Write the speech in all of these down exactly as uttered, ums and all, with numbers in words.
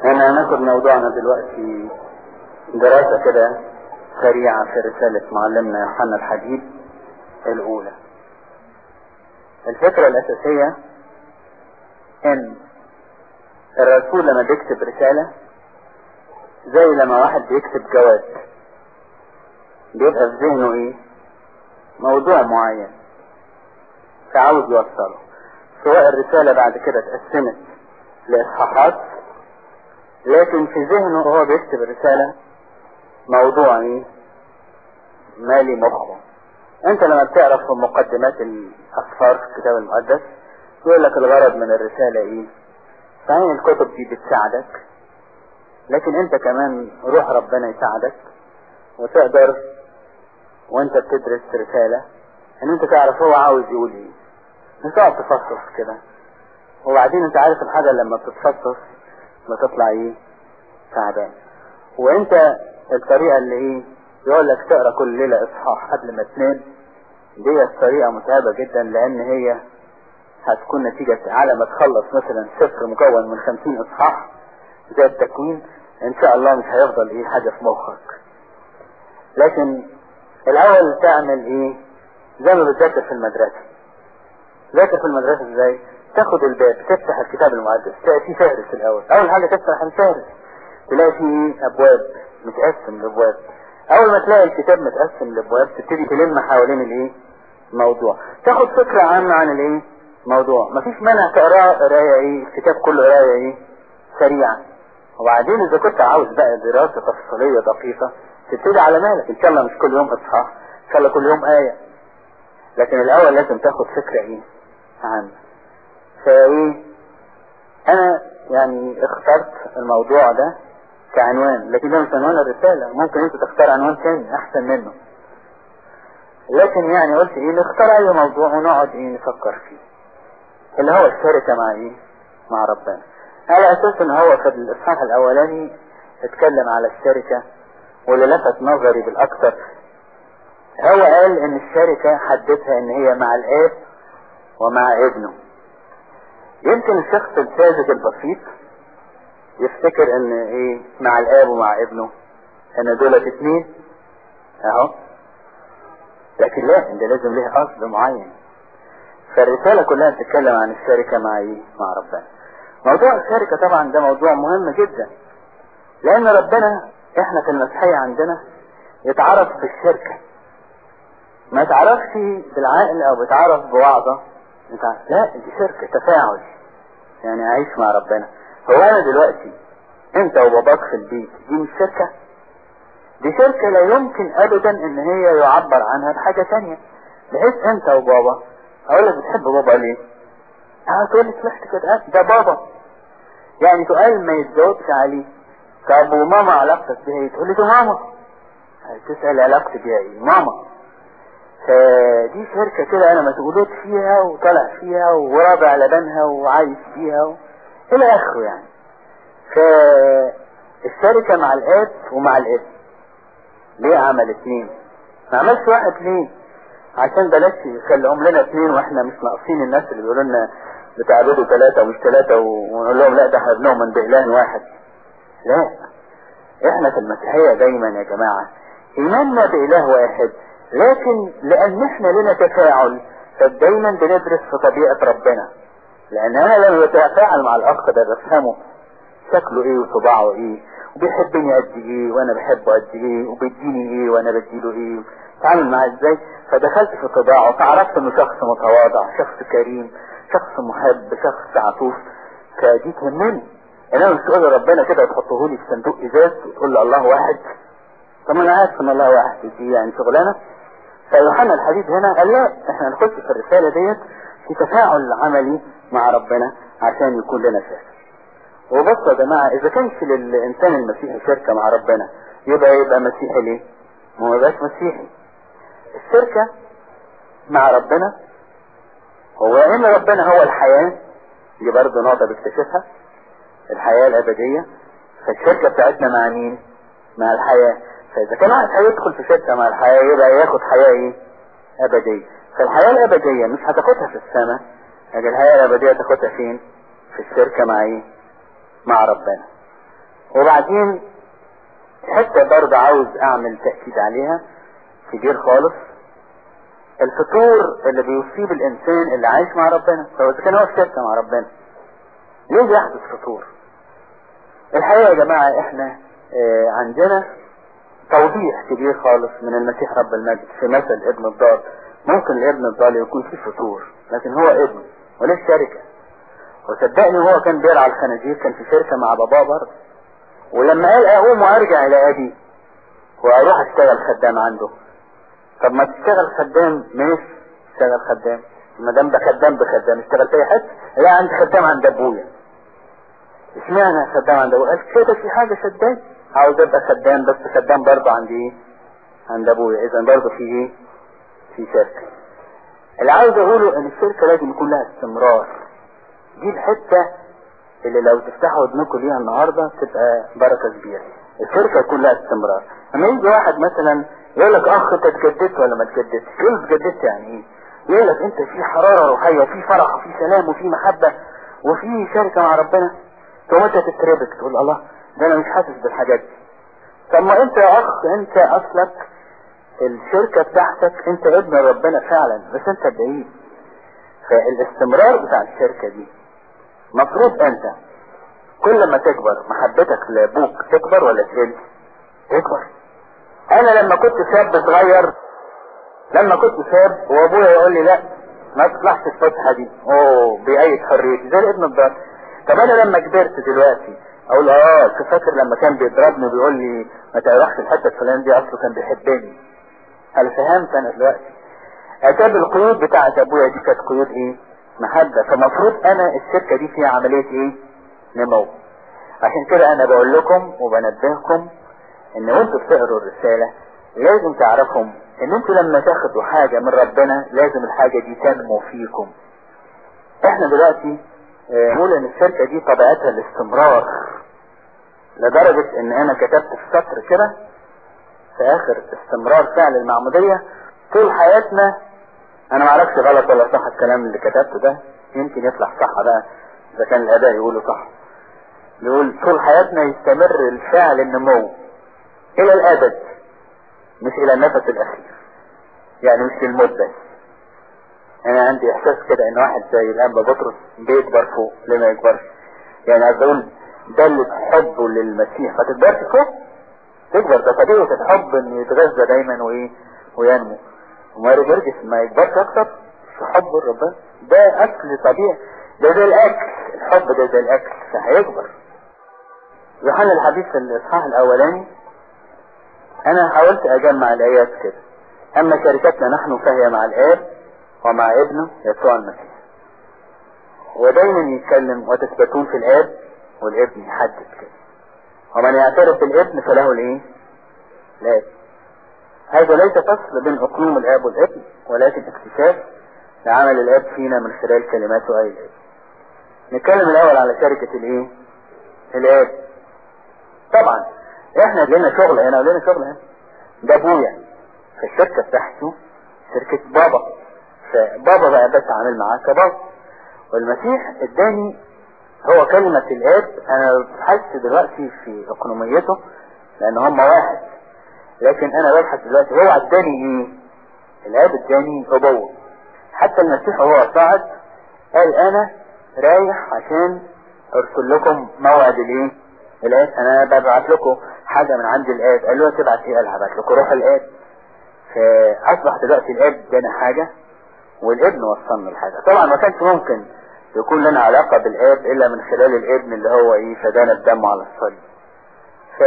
انا هناخد موضوعنا دلوقتي دراسة كده سريعة في رسالة معلمنا يوحنا الحبيب الاولى. الفكرة الاساسية ان الرسول لما بيكتب رسالة زي لما واحد بيكتب جواب بيبقى في ذهنه ايه؟ موضوع معين فعاوز يوصله، سواء الرسالة بعد كده اتقسمت لاصحاحات، لكن في ذهنه هو بيكتب الرسالة موضوع ايه؟ مالي مخه. انت لما بتعرف في مقدمات الاسفار في الكتاب المقدس يقول لك الغرض من الرسالة ايه؟ فهي الكتب دي بتساعدك، لكن انت كمان روح ربنا يساعدك وتقدر وانت بتدرس رسالة ان انت تعرف هو عاوز يقول ايه، مش تقعد تفصص كده. وبعدين انت عارف الحاجة لما بتتفصص بتطلع ايه؟ تعبان. وانت الطريقة اللي ايه يقول لك تقرا كل ليلة اصحاح قبل ما تنام، دي الطريقة متعبة جدا، لان هي هتكون نتيجة على ما تخلص مثلا سفر مكون من خمسين اصحاح زي التكوين ان شاء الله مش هيفضل ايه حاجة في مخك. لكن الاول تعمل ايه؟ زي ما بتذاكر في المدرسة. ذاكر في المدرسة ازاي؟ تاخد الباب تفتح الكتاب المقدس تلاقي فيه فهرس الاول. اول حاجة تفتح الفهرس تلاقي فيه ابواب متقسم لابواب. اول ما تلاقي الكتاب متقسم لابواب تبتدي تلم حوالين الايه؟ موضوع. تاخد فكرة عامة عن الايه؟ موضوع. مفيش مانع تقرا قرايه ايه؟ الكتاب كله قرايه ايه؟ سريعة. وبعدين اذا كنت عاوز بقى دراسة تفصيلية دقيقة تبتدي على مالك، ان شاء الله مش كل يوم اصحاح، ان شاء الله كل يوم آية، لكن الاول لازم تاخد فكرة ايه؟ عامة. فايه انا يعني اخترت الموضوع ده كعنوان، لكن ده مش عنوان الرسالة، ممكن انت تختار عنوان تاني احسن منه، لكن يعني قلت ايه نختار اي موضوع ونقعد ايه نفكر فيه، اللي هو الشركة مع ايه؟ مع ربنا. على اساس ان هو في الاصحاح الاولاني اتكلم على الشركة، واللي لفت نظري بالاكثر هو قال ان الشركة حددها ان هي مع الاب ومع ابنه. يمكن الشخص الساذج البسيط يفتكر ان ايه مع الاب ومع ابنه ان دولت اتنين اهو، لكن لا، ده لازم ليه قصد معين. فالرسالة كلها بتتكلم عن الشركة مع ايه؟ مع ربنا. موضوع الشركة طبعا ده موضوع مهم جدا، لان ربنا احنا في المسيحية عندنا يتعرف بالشركة، ما تعرفش بالعقل او بتعرف بوعظة، لا دي شركة تفاعل، يعني اعيش مع ربنا. هو انا دلوقتي انت وباباك في البيت دي مش شركة؟ دي شركة لا يمكن ابدا ان هي يعبر عنها بحاجة تانية. بحيث انت وبابا اقول لك بتحب بابا ليه؟ اه تقول لي سمحت كده ده بابا، يعني سؤال ما يتجاوبش عليه. طب وماما علاقتك بيها ايه؟ تقول لي ده ماما. تسأل علاقتي بيها ايه؟ ماما. فدي شركة كده انا متولد فيها وطلع فيها ورابع لبنها وعايش فيها و... الى اخره يعني. فالشركة مع الاب ومع الابن. ليه عمل اتنين؟ ما عملش واحد ليه؟ عشان بلاش يخليهم لنا اتنين واحنا مش ناقصين الناس اللي بيقولوا لنا بتعبدوا ثلاثة ومش ثلاثة ونقول لهم لا ده احنا بنؤمن بإله واحد. لا، احنا في المسيحية دايما يا جماعة ايماننا بإله واحد، لكن لان احنا لنا تفاعل فدايما بندرس في طبيعة ربنا. لان انا لما بتفاعل مع الاخ ده بفهمه شكله ايه وطباعه ايه وبيحبني قد ايه وانا بحبه قد ايه وبيديني ايه وانا بديله ايه، تعامل معاه ازاي. فدخلت في طباعه فعرفت انه شخص متواضع، شخص كريم، شخص محب، شخص عطوف. فدي تهمني. انما مش تقول ربنا كده تحطه لي في صندوق ازاز وتقول له الله واحد. طب انا عارف ان الله واحد، دي يعني شغلانه. فيوحنا الحبيب هنا قال لا، احنا نخش في الرساله ديت في تفاعل عملي مع ربنا عشان يكون لنا شركه. وبصوا يا جماعه اذا كانش للانسان المسيحي شركه مع ربنا يبقى يبقى مسيحي ليه؟ ما يبقاش مسيحي. الشركه مع ربنا هو ان ربنا هو الحياه، دي برضه نقطه بيكتشفها، الحياه الابديه. فالشركه بتاعتنا مع مين؟ مع الحياه. فاذا كان واحد هيدخل في شركه مع الحياه يبقى ياخد حياه ايه؟ ابديه. فالحياه الابديه مش هتاخدها في السماء، لكن الحياه الابديه تاخدها فين؟ في الشركه مع ايه؟ مع ربنا. وبعدين حتى برضه عاوز اعمل تأكيد عليها كبير خالص، الفتور اللي بيصيب الانسان اللي عايش مع ربنا، فهو اذا كان هو في شركة مع ربنا ليه بيحدث فتور؟ الحقيقة يا جماعة احنا اه عندنا توضيح كبير خالص من المسيح رب المجد في مثل ابن الضال. ممكن الابن الضال يكون فيه فتور لكن هو ابن وليس شركة، وصدقني هو كان بيرعى الخنازير، كان في شركة مع باباه برضه. ولما قال اقوم وارجع الى ابي واروح اشتغل خدام عنده، طب ما تشتغل خدام ماشي، اشتغل خدام، ما دام ده خدام بخدام اشتغل في اي حته. لا عندي خدام عند ابويا. اشمعنى خدام عند ابويا؟ قال كده في حاجه شداني عاوز ابقى خدام، بس خدام برضه عند ايه؟ عند ابويا. اذا برضه في ايه؟ في شركه. اللي عاوز اقوله ان الشركه لازم يكون لها استمرار. دي الحته اللي لو تفتحوا ودنكم ليها النهارده تبقى بركه كبيره. الشركه يكون لها استمرار. لما يجي واحد مثلا يقول لك اخ انت اتجددت ولا ما اتجددتش؟ يقول اتجددت يعني ايه؟ يقول لك انت في حراره روحيه وفي فرح وفي سلام وفي محبه وفي شركه مع ربنا. ثم انت تتربك تقول الله ده انا مش حاسس بالحاجات دي. طب ما انت يا اخ انت اصلك الشركه بتاعتك انت ابن ربنا فعلا، بس انت بعيد. فالاستمرار بتاع الشركه دي مفروض انت كل ما تكبر محبتك لابوك تكبر ولا تقل؟ تكبر. انا لما كنت شاب صغير، لما كنت شاب وابويا يقول لي لا ما تطلعش الفتحه دي، اوه بأي حريتي زي الابن الضال. طب انا لما كبرت دلوقتي اقول اه كنت فاكر لما كان بيضربني وبيقول لي ما تروحش الحته الفلانيه دي اصله كان بيحبني. هل فهمت انا دلوقتي؟ اتاب القيود بتاعت ابويا دي كانت قيود ايه؟ محبه. فمفروض انا الشركه دي فيها عمليه ايه؟ نمو. عشان كده انا بقول لكم وبنبهكم ان وانتوا بتقروا الرساله لازم تعرفوا ان انتوا لما تاخدوا حاجه من ربنا لازم الحاجه دي تنمو فيكم. احنا دلوقتي نقول ان الشركه دي طبيعتها الاستمرار، لدرجه ان انا كتبت في سطر كده في اخر استمرار فعل المعموديه طول حياتنا. انا معرفش غلط ولا صح الكلام اللي كتبته ده، يمكن يطلع صح بقى اذا كان الاداء يقولوا صح. يقول طول حياتنا يستمر الفعل النمو الى الابد، مش الى النفس الاخير، يعني مش للموت بس. انا عندي احساس كده ان واحد زي الانبا بطرس بيكبر فوق ليه ما يكبرش؟ يعني عايز اقول ده اللي حبه للمسيح ما تكبرش فوق، تكبر. ده طبيعي الحب انه يتغذى دايما وايه وينمو، وما يرجعش ما يكبرش اكتر في حبه لربنا. ده اكل طبيعي، ده زي الاكل، الحب ده زي الاكل فهيكبر. يوحنا الحبيب في الاصحاح الاولاني انا حاولت اجمع الايات كده. اما شركتنا نحن فهي مع الاب ومع ابنه يسوع المسيح. ودايما يتكلم وتثبتون في الاب والابن يحدد كده. ومن يعترف بالابن فله الايه؟ الاب. هذا ليس فصل بين اقنوم الاب والابن ولكن اكتشاف لعمل الاب فينا من خلال كلماته اي الاب. نتكلم الاول على شركة الايه؟ الاب. طبعا احنا لنا شغل هنا ولنا شغل هنا. ده ابويا في الشركة بتاعته شركة بابا، فبابا بقى بتعامل معاه كبابا. والمسيح اداني هو كلمة الاب. انا بحثت دلوقتي في اقنوميته لان هم واحد، لكن انا ببحث دلوقتي هو اداني ايه؟ الاب اداني ابوه. حتى المسيح وهو صعد قال انا رايح عشان ارسل لكم موعد الايه؟ الاب. انا ببعت لكم حاجة من عند الاب. قال له تبعت ايه؟ قال هبعت لكم روح الاب. فاصبح دلوقتي الاب ادانا حاجة والابن وصلنا الحاجة. طبعا ما كانش ممكن يكون لنا علاقة بالاب الا من خلال الابن اللي هو ايه؟ فدانا بدمه على الصليب. ف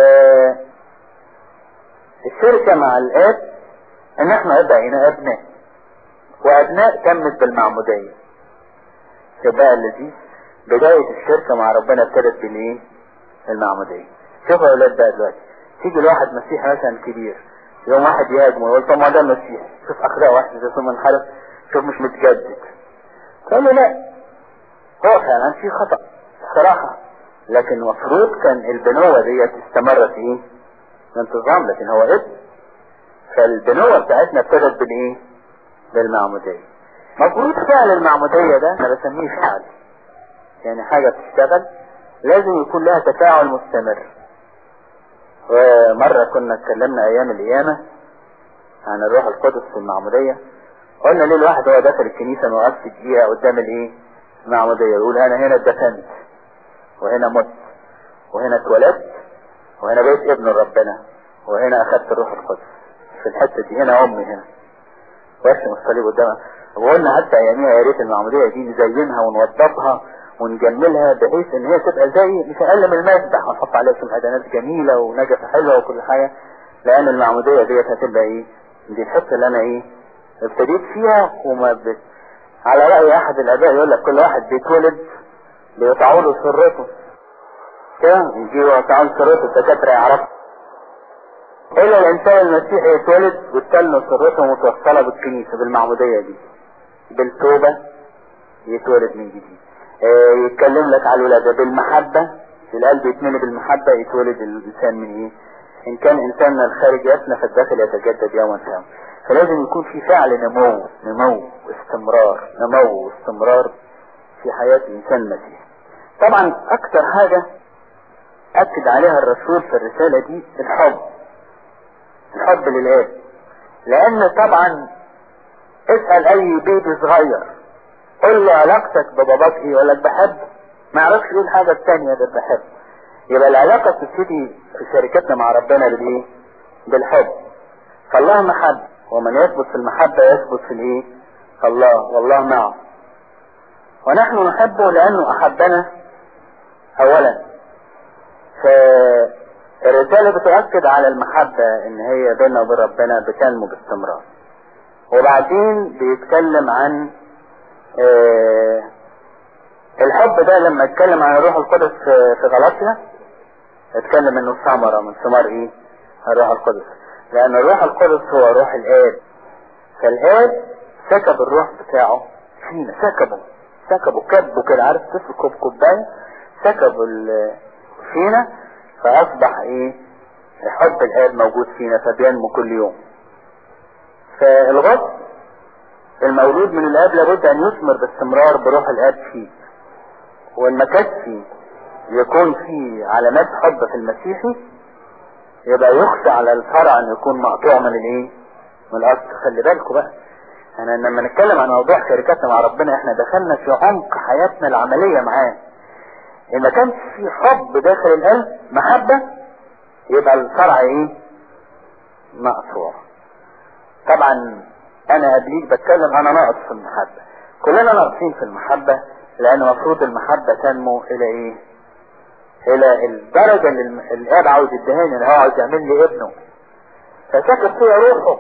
الشركة مع الاب ان احنا بقينا ابناء، وابناء تمت بالمعمودية. فبقى الذي بداية الشركة مع ربنا ابتدت بالايه؟ المعمودية. شوفوا يا اولاد بقى دلوقتي تيجي لواحد مسيح مثلا كبير، يوم واحد يهاجمه يقول طب ما ده المسيح، شوف اخلاق واحد زي ثم انحرف، شوف مش متجدد. قال له لا، هو فعلا في خطأ صراحة، لكن المفروض كان البنوة دي استمرت ايه؟ بانتظام، لكن هو ابن. فالبنوة بتاعتنا ابتدت بالايه؟ بالمعمودية. مفروض فعل المعمودية ده انا بسميه فعل، يعني حاجة بتشتغل لازم يكون لها تفاعل مستمر. ومرة كنا اتكلمنا ايام القيامة عن الروح القدس في المعمودية. قلنا ليه الواحد هو داخل الكنيسة ما وقفش دقيقة قدام الايه المعمودية يقول انا هنا اتدفنت وهنا مت وهنا اتولدت وهنا بقيت ابن ربنا وهنا اخدت الروح القدس في الحتة دي، هنا امي هنا وارسم الصليب قدامها. وقلنا حتى اياميها يا ريت المعمودية دي نزينها ونوضبها ونجملها بحيث ان هي تبقى زي مش اقل من المسبح، ونحط عليها شوية ادانات جميلة ونجفة حلوة وكل حاجة، لان المعمودية ديت هتبقى ايه دي الحتة اللي انا ايه ابتديت فيها. وما بت... على رأي احد الاباء يقول لك كل واحد بيتولد بيقطعوا له سرته كده، يجيبوا يقطعوا له سرته الدكاترة يعرفوا، الا الانسان المسيحي يتولد وتكلم سرته متوصلة بالكنيسة بالمعمودية دي بالتوبة، يتولد من جديد. اه يتكلم لك على الولادة بالمحبة، القلب يتملي بالمحبة، يتولد الانسان من ايه ان كان انسان من الخارج يفنى فالداخل يتجدد يوما فيوم. فلازم يكون في فعل نمو نمو واستمرار نمو واستمرار في حياة الانسان المسيحي. طبعا اكتر حاجة اكد عليها الرسول في الرسالة دي الحب، الحب للآب. لان طبعا اسأل اي بيبي صغير قل له علاقتك بباباك ايه يقول لك بحب، ما يعرفش ايه الحاجة التانية ده بحب. يبقى العلاقة تبتدي في شركتنا مع ربنا بالايه بالحب. فالله محب، ومن يثبت في المحبة يثبت في الايه الله والله معه، ونحن نحبه لانه احبنا اولا. فالرسالة بتؤكد على المحبة ان هي بيننا وبين ربنا بتنمو باستمرار. وبعدين بيتكلم عن اه الحب ده لما اتكلم عن الروح القدس في غلاطيا اتكلم انه ثمرة من ثمار ايه الروح القدس، لان الروح القدس هو روح الآب. فالآب سكب الروح بتاعه فينا، سكبه سكبه كبه كده، عارف تسكب كوبايه سكبه فينا، فاصبح ايه حب الآب موجود فينا فبينمو كل يوم. فالغصب المولود من الآب لابد ان يثمر باستمرار بروح الآب فيه، وان ما كانش يكون فيه علامات حب في المسيحي يبقى يخشى على الفرع ان يكون مقطوع من الايه من الاصل. خلي بالكم بقى، انا لما نتكلم عن موضوع شركتنا مع ربنا احنا دخلنا في عمق حياتنا العملية معاه. ان ما كانش في حب داخل القلب محبة يبقى الفرع ايه مقطوع. طبعا انا قبليك بتكلم انا ناقص في المحبة، كلنا ناقصين في المحبة، لان مفروض المحبة تنمو الى ايه الى الدرجة اللي الاب عاوز يدهاني، اللي هو عاوز يعمل لي ابنه فسكت فيها روحه.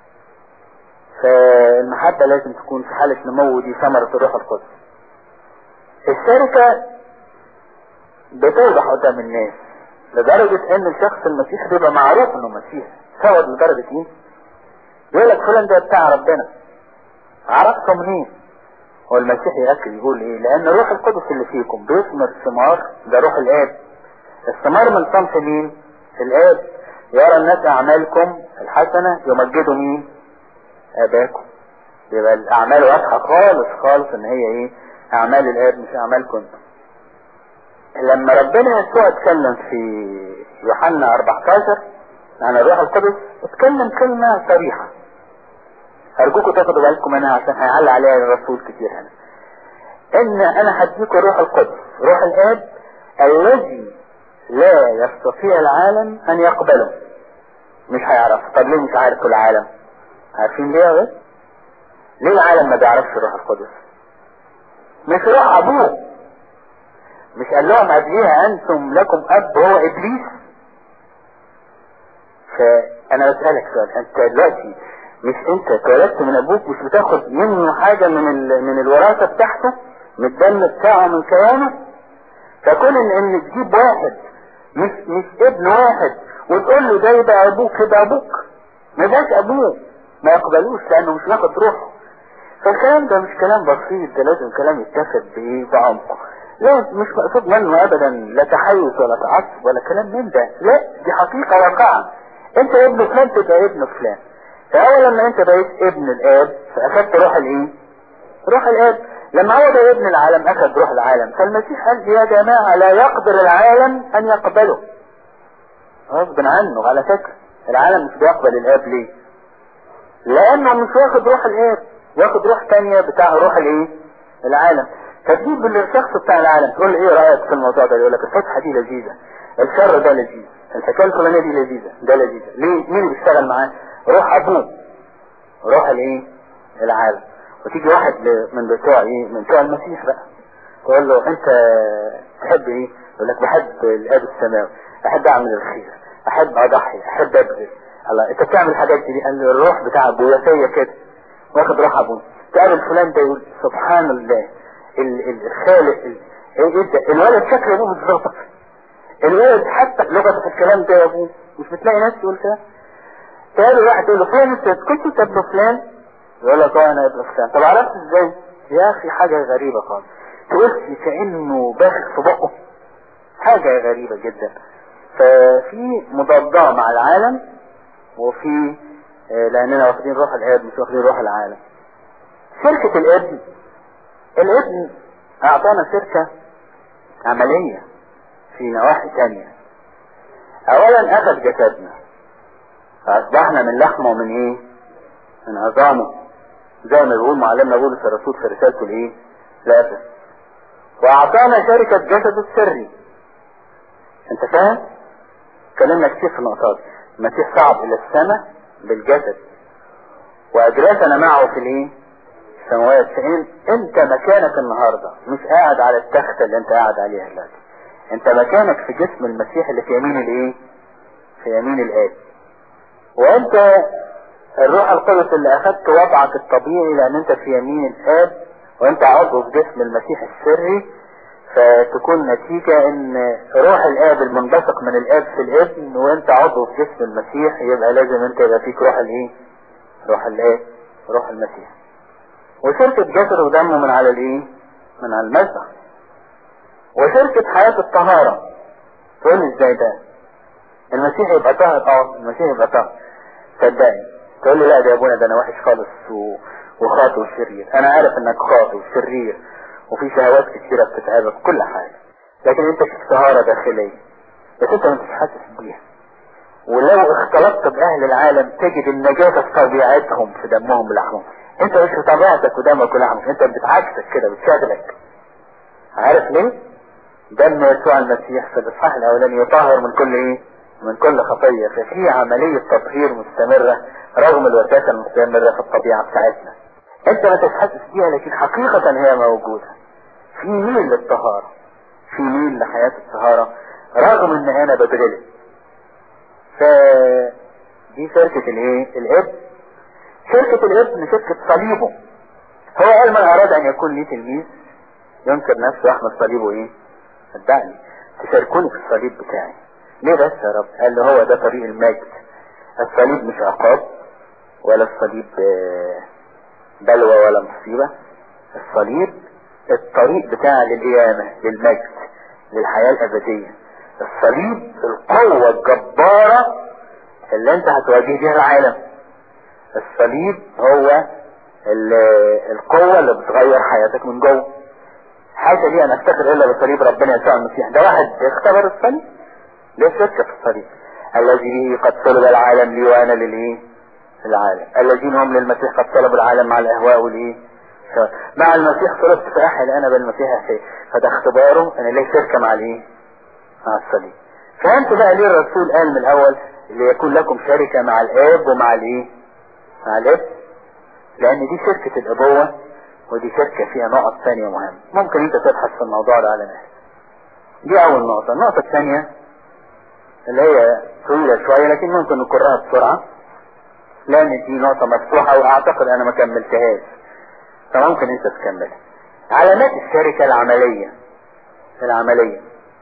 فالمحبة لازم تكون في حالة نمو، دي ثمرة الروح القدس. الشركة بتوضح قدام الناس لدرجة ان الشخص المسيحي بيبقى معروف انه مسيحي. سود لدرجة ايه يقول لك فلان ده بتاع ربنا، عرفته منين؟ هو المسيحي يأكد يقول ايه لان الروح القدس اللي فيكم بيثمر ثمار، ده روح الآب. الثمار من صنف مين الآب. يرى الناس اعمالكم الحسنة يمجدوا مين اباكم. يبقى الاعمال واضحة خالص خالص ان هي ايه اعمال الآب مش اعمالكم انتم. لما ربنا يسوع اتكلم في يوحنا اربعتاشر عن الروح القدس اتكلم كلمة صريحة، ارجوكم تاخدوا بالكم منها عشان هيعلق عليها الرسول كتير هنا. ان انا هديكم الروح القدس روح الآب الذي لا يستطيع العالم ان يقبله. مش هيعرف. طب ليه مش عارف العالم؟ عارفين ليه يا بس؟ ليه العالم ما بيعرفش الروح القدس؟ مش روح ابوه. مش قال لهم قبليها انتم لكم اب هو ابليس؟ فانا بسألك سؤال، انت دلوقتي مش انت اتولدت من ابوك مش بتاخد منه حاجة من ال... من الوراثة بتاعته من الدم بتاعه من كيانه؟ فكون ان, إن تجيب واحد مش مش ابن واحد وتقول له ده يبقى ابوك يبقى ابوك، ما يبقاش ابوه، ما يقبلوش لانه مش واخد روحه. فالكلام ده مش كلام بسيط، ده لازم كلام يتاخد بايه بعمقه. لا مش مقصود منه ابدا لا تحيز ولا تعصب ولا كلام من ده، لا دي حقيقة واقعة. انت ابن فلان تبقى ابن فلان. فاول لما انت بقيت ابن الاب فاخدت روح الايه روح الاب. لما هو ده ابن العالم اخذ روح العالم. فالمسيح قال يا جماعة لا يقدر العالم ان يقبله. غصب عنه. على فكرة العالم مش بيقبل الاب ليه؟ لانه مش واخد روح الاب، واخد روح تانية بتاع روح الايه؟ العالم. فتجيب بالشخص بتاع العالم تقول ايه رأيك في الموضوع ده؟ يقول لك الفتحة دي لذيذة، الشر ده لذيذ، الحكاية الفلانية دي لذيذة، ده لذيذة. ليه؟ مين اللي بيشتغل معاه؟ روح ابوه، روح الايه؟ العالم. وتيجي واحد من بتوع ايه؟ من بتوع المسيح بقى، تقول له انت تحب ايه؟ يقول لك بحب الاب السماوي، احب اعمل الخير، احب اضحي، احب ابذل. الله، انت بتعمل الحاجات دي؟ قال له الروح بتاع ابويا فيا كده، واخد روح ابويا. تقابل فلان ده يقول سبحان الله الخالق، ايه ده؟ الولد شكله ابوه بالظبط، الولد حتى لغته في الكلام ده يا ابوه. مش بتلاقي ناس تقول كده؟ تقابل واحد تقول له فلان انت كنت انت ابن فلان؟ يقول لك اه انا ابن فلان. طب عرفت ازاي؟ يا اخي حاجه غريبه خالص، تقول كانه باخر في بقه، حاجه غريبه جدا. ففي مضادة مع العالم، وفي لاننا واخدين روح الاب مش واخدين روح العالم. شركة الابن، الابن اعطانا شركة عملية في نواحي تانية. اولا اخذ جسدنا فاصبحنا من لحمه ومن ايه؟ من عظامه، زي ما بيقول معلمنا بولس الرسول في رسالته الايه؟ لافس. واعطانا شركة جسد السري. انت فاهم؟ كلمنا كتير في النقطات. المسيح صعد الى السماء بالجسد واجلسنا معه في الايه؟ السماوات. فإن انت مكانك النهارده مش قاعد على التخته اللي انت قاعد عليها دلوقتي، انت مكانك في جسم المسيح اللي في يمين الايه؟ في يمين الاب. وانت الروح القدس اللي اخذت وضعك الطبيعي لان انت في يمين الاب، وانت عضو في جسم المسيح السري. فتكون نتيجة ان روح الاب المنبثق من الاب في الابن، وانت عضو في جسم المسيح، يبقى لازم انت يبقى فيك روح الايه؟ روح الاب، روح المسيح. وشركة جسد ودمه من على الايه؟ من على المذبح. وشركة حياة الطهارة. تقول لي ازاي ده؟ المسيح يبقى طاهر؟ اه المسيح يبقى طاهر، صدقني. تقول لي لا ده يا ابونا ده انا وحش خالص و... وخاطئ وشرير. انا عارف انك خاطئ وشرير وفي شهوات كتيرة بتتعبك كل حاجة، لكن انت في طهارة داخلية بس انت مش حاسس بيها. ولو اختلطت باهل العالم تجد النجاسة في طبيعتهم في دمهم ولحمهم. انت مش في طبيعتك ودمك ولحمك، انت بتعكسك كده بتشغلك. عارف ليه؟ دم يسوع المسيح في الاصحاح الاولاني يطهر من كل ايه؟ من كل خطية. ففي عملية تطهير مستمرة رغم الوساخة المستمرة في الطبيعة بتاعتنا. انت ما تتحسس بيها لكن حقيقة هي موجودة. في ميل للطهارة، في ميل لحياة الطهارة رغم ان انا بتغلب. فدي شركة الايه؟ الابن. شركة الابن شركة صليبه. هو قال من اراد ان يكون لي تلميذ ينكر نفسه يحمل صليبه ايه؟ صدقني تشاركوني في الصليب بتاعي. ليه بس يا رب؟ قال له هو ده طريق المجد. الصليب مش عقاب، ولا الصليب بلوى ولا مصيبة. الصليب الطريق بتاع للقيامة، للمجد، للحياة الأبدية. الصليب القوة الجبارة اللي انت هتواجه بيها العالم. الصليب هو القوة اللي بتغير حياتك من جوه. حاجة لي انا افتكر الا بصليب ربنا يسوع المسيح. ده واحد اختبر الصليب، ليه شك في الصليب. الذي به قد صلب العالم لي وانا للايه؟ العالم. الذين هم للمسيح قد صلبوا العالم مع الاهواء والايه؟ مع المسيح صلبت فاحل انا بالمسيح احيي. فده اختباره ان ليه شركة مع الايه؟ مع الصليب. فانت بقى ليه الرسول قال من الاول ليكون لكم شركة مع الاب ومع الايه؟ مع الاب. لان دي شركة الابوة، ودي شركة فيها نقط ثانية مهمة. ممكن انت تبحث في الموضوع ده على نفسك. دي اول نقطة. النقطة الثانية اللي هي طويلة شوية لكن ممكن نكررها بسرعة، لان دي نقطة مفتوحة واعتقد انا ما كملتهاش، فممكن انت تكملها. علامات الشركة العملية. العملية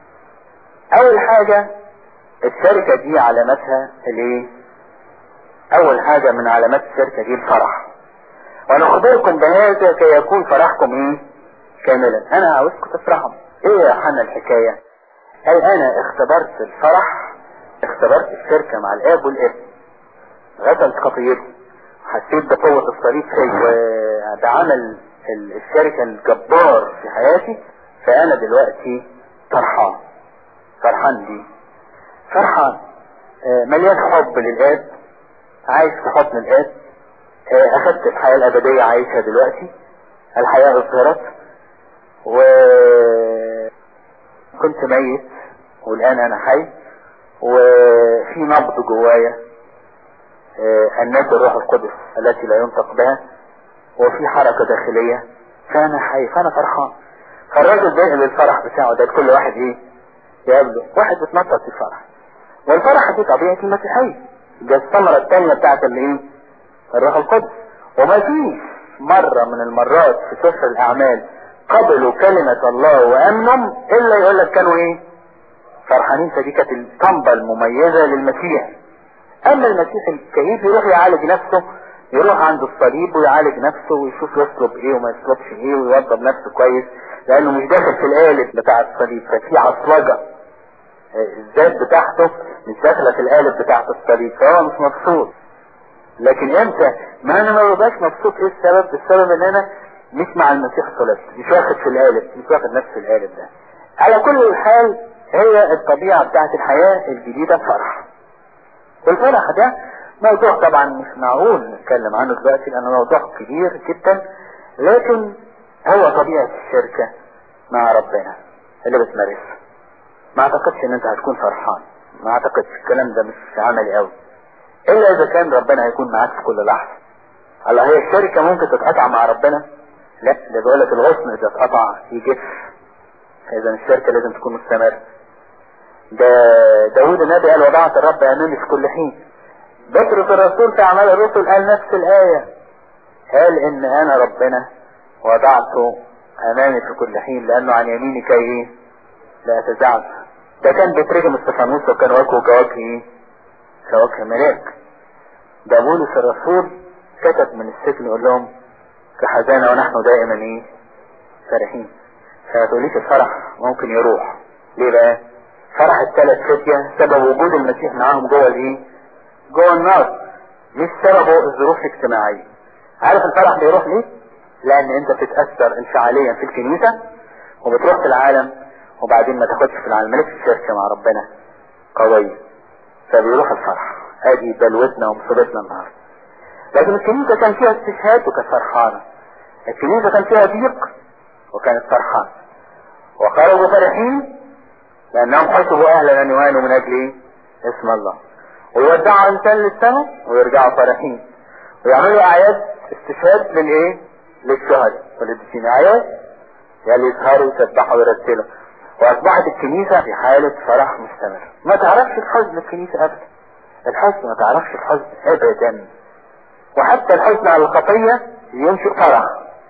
اول حاجة الشركة دي علامتها الايه؟ اول حاجة من علامات الشركة دي الفرح. ونخبركم بهذا كي يكون فرحكم ايه؟ كاملا. انا عاوزكم تفرحوا. ايه يا حنا الحكاية؟ قال انا اختبرت الفرح، اختبرت الشركة مع الاب والابن، غسلت خطيتي، حسيت بقوة الصليب فيا، بعمل الشركة الجبار في حياتي. فانا دلوقتي فرحان. فرحان دي فرحان مليان حب للآب، عايش في حضن الآب، اخدت الحياة الابدية عايشها دلوقتي، الحياة اظهرت، وكنت ميت والان انا حي، وفي نبض جوايا الناس الروح القدس التي لا ينطق بها، وفي حركة داخلية، فانا حي، فانا فرحان. فالراجل بينقل الفرح بتاعه ده لكل واحد ايه يقابله، واحد بتنطط في الفرح، والفرح دي طبيعة المسيحية، ده الثمرة الثانية بتاعت الايه الروح القدس. وما فيش مرة من المرات في سفر الاعمال قبلوا كلمة الله وامنوا الا يقول لك كانوا ايه فرحانين. فدي كانت الطنبة المميزة للمسيح. اما المسيح الكئيب يروح يعالج نفسه، يروح عند الصليب ويعالج نفسه ويشوف يصلب ايه وما يصلبش ايه ويوضب نفسه كويس، لانه مش داخل في القالب بتاع الصليب، ففي عصلجة الذات بتاعته مش داخلة في القالب بتاعت الصليب، فهو مش مبسوط. لكن امتى ما انا ما ببقاش مبسوط؟ ايه السبب؟ السبب ان انا مش مع المسيح صلبت، مش واخد في القالب، مش واخد نفس القالب ده. على كل الحال هي الطبيعة بتاعت الحياة الجديدة فرح. والفرح ده موضوع طبعا مش معقول نتكلم عنه دلوقتي لانه موضوع كبير جدا، لكن هو طبيعة الشركة مع ربنا اللي بتمارسها. ما اعتقدش ان انت هتكون فرحان، ما اعتقدش، الكلام ده مش عملي قوي، الا اذا كان ربنا هيكون معاك في كل لحظة. هلا هي الشركة ممكن تتقطع مع ربنا؟ لا، ده بيقولك الغصن اذا اتقطع يجف، اذا الشركة لازم تكون مستمرة. ده داود النبي قال وضعت الرب امامي في كل حين. بطرس الرسول في اعمال الرسل قال نفس الاية، قال ان انا ربنا وضعته امامي في كل حين لانه عن يميني كي ايه لا اتزعزع. ده كان بيترجم استفانوس وكان وجهه كوجه ايه كوجه ملاك. ده بولس الرسول كتب من السجن يقول لهم كحزانة ونحن دائما ايه فرحين. فهتقوليش الفرح ممكن يروح ليه بقى؟ فرح الثلاث فتية سبب وجود المسيح معاهم جوه الايه جوه النار، مش سببه الظروف الاجتماعية. عارف الفرح بيروح ليه؟ لان انت بتتأثر انفعاليا في الكنيسة وبتروح في العالم، وبعدين ما تاخدش في العالم، مالكش الشركة مع ربنا قوية، فبيروح الفرح. ادي بلوتنا ومصيبتنا النهارده. لكن الكنيسة كان فيها استشهاد وكانت فرحانة، الكنيسة كان فيها ضيق وكانت فرحانة، وخرجوا فرحين لانهم حسبوا اهلا ان يهانوا من اجل ايه اسم الله، ويودعوا انسان للسماء ويرجعوا فرحين، ويعملوا اعياد استشهاد للايه للشهداء والقديسين، اعياد يعني يسهروا ويسبحوا ويرتلوا. واصبحت الكنيسة في حالة فرح مستمر. ما تعرفش الحزن الكنيسة ابدا، الحزن ما تعرفش الحزن ابدا، وحتى الحزن على الخطية ينشئ فرح.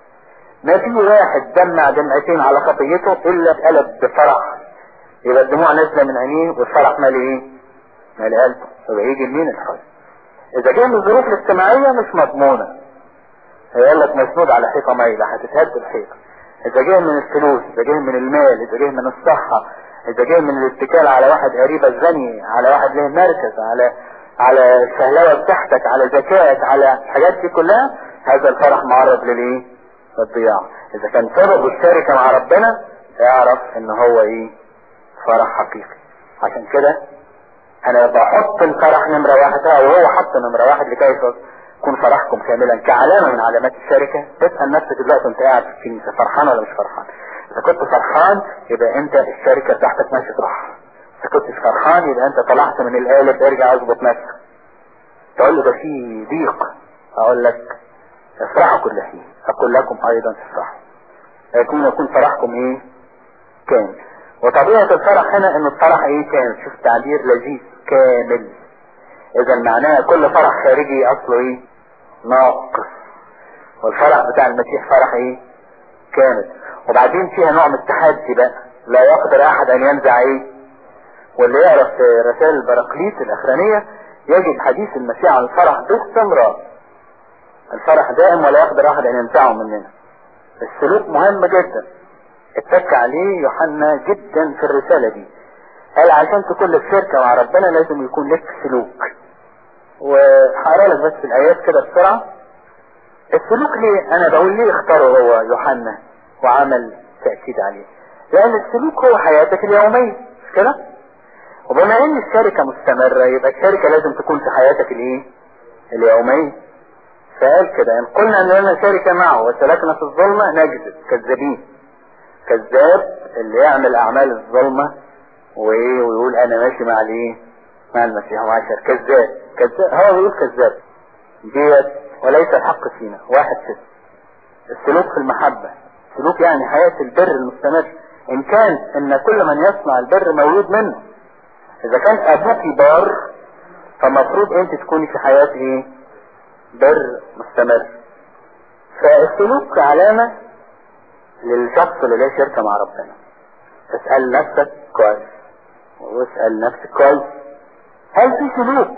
ما في واحد دمع دمعتين على خطيته الا اتقلب بفرح، يبقى الدموع نازله من عينيه والفرح مالي ايه مالي قلبه. يبقى يجي منين الحزن؟ اذا كان الظروف الاجتماعيه مش مضمونه، هيقول لك مسنود على حيطه مايله هتتهد الحيطه. اذا جاي من الفلوس، اذا جاي من المال، اذا جاي من الصحه، اذا جاي من الاتكال على واحد قريبك غني، على واحد له مركز، على على الشهلوه بتاعتك، على ذكائك، على الحاجات دي كلها، هذا الفرح معرض للايه للضياع. اذا كان سبب الشركه مع ربنا اعرف ان هو ايه فرح حقيقي. عشان كده انا بحط الفرح نمرة واحد، وهو حط نمرة واحد لكي يكون فرحكم كاملا كعلامة من علامات الشركة. اسأل نفسك دلوقتي انت قاعد في الكنيسة فرحان ولا مش فرحان؟ اذا كنت فرحان يبقى انت الشركة بتاعتك ماشي صح، اذا كنتش فرحان يبقى انت طلعت من القالب، ارجع اظبط نفسك. تقول له ده في ضيق، اقول لك افرحوا كل حين، اقول لكم ايضا افرحوا، يكون يكون فرحكم ايه كامل. وطبيعة الفرح هنا ان الفرح ايه كامل، شوف تعبير لذيذ كامل. اذا معناه كل فرح خارجي اصله ايه ناقص، والفرح بتاع المسيح فرح ايه كامل. وبعدين فيها نوع من التحدي بقى، لا يقدر احد ان ينزع ايه. واللي يعرف رسائل البراقليط الاخرانية يجد حديث المسيح عن الفرح باستمرار. الفرح دائم ولا يقدر احد ان ينزعه مننا. السلوك مهم جدا، اتك عليه يوحنا جدا في الرسالة دي، قال عشان تكون لك شركة مع ربنا لازم يكون لك سلوك. وهقرا لك بس الايات كده بسرعة. السلوك ليه انا بقول ليه اختاره هو يوحنا وعمل تأكيد عليه؟ لان السلوك هو حياتك اليومية، مش كده؟ وبما ان الشركة مستمرة يبقى الشركة لازم تكون في حياتك الايه اليومية. فقال كده ان قلنا ان لنا شركة معه وسلكنا في الظلمة نجد كذابين. كذاب اللي يعمل اعمال الظلمة وايه ويقول انا ماشي مع الايه مع المسيح وعشر. كذاب كذاب هو بيقول كذاب ديت وليس الحق فينا. واحد ست السلوك في المحبة، سلوك يعني حياة البر المستمر. ان كان ان كل من يصنع البر مولود منه. اذا كان ابوك بار فمفروض انت تكوني في حياة ايه بر مستمر. فالسلوك علامة للشخص اللي له شركة مع ربنا. اسأل نفسك كويس واسأل نفسك كويس، هل في سلوك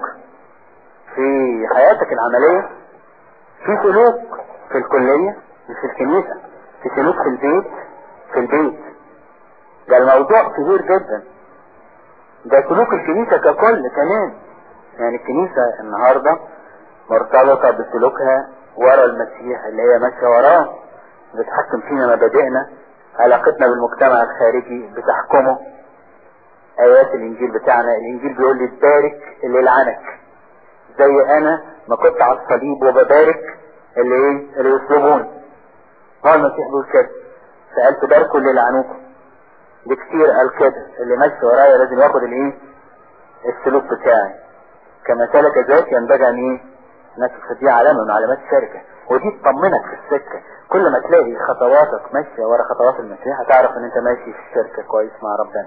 في حياتك العملية؟ في سلوك في الكلية مش في الكنيسة، في سلوك في البيت. في البيت ده الموضوع كبير جدا. ده سلوك الكنيسة ككل كمان. يعني الكنيسة النهاردة مرتبطة بسلوكها ورا المسيح اللي هي ماشية وراه، بتحكم فينا مبادئنا. علاقتنا بالمجتمع الخارجي بتحكمه. ايات الانجيل بتاعنا، الانجيل بيقول لي تبارك اللي يلعنك، زي انا ما كنت على الصليب وببارك اللي ايه اللي يصلبون. هو المسيح بيقول كده، فقال تباركوا اللي يلعنوكم. بكتير قال كده اللي ماشي ورايا لازم ياخد الايه السلوك بتاعي. كما سلك ذاك ينبغي ان ايه نفسك. دي علامة من علامات الشركة، ودي تطمنك في السكة. كل ما تلاقي خطواتك ماشية ورا خطوات المسيح هتعرف ان انت ماشي في الشركة كويس مع ربنا.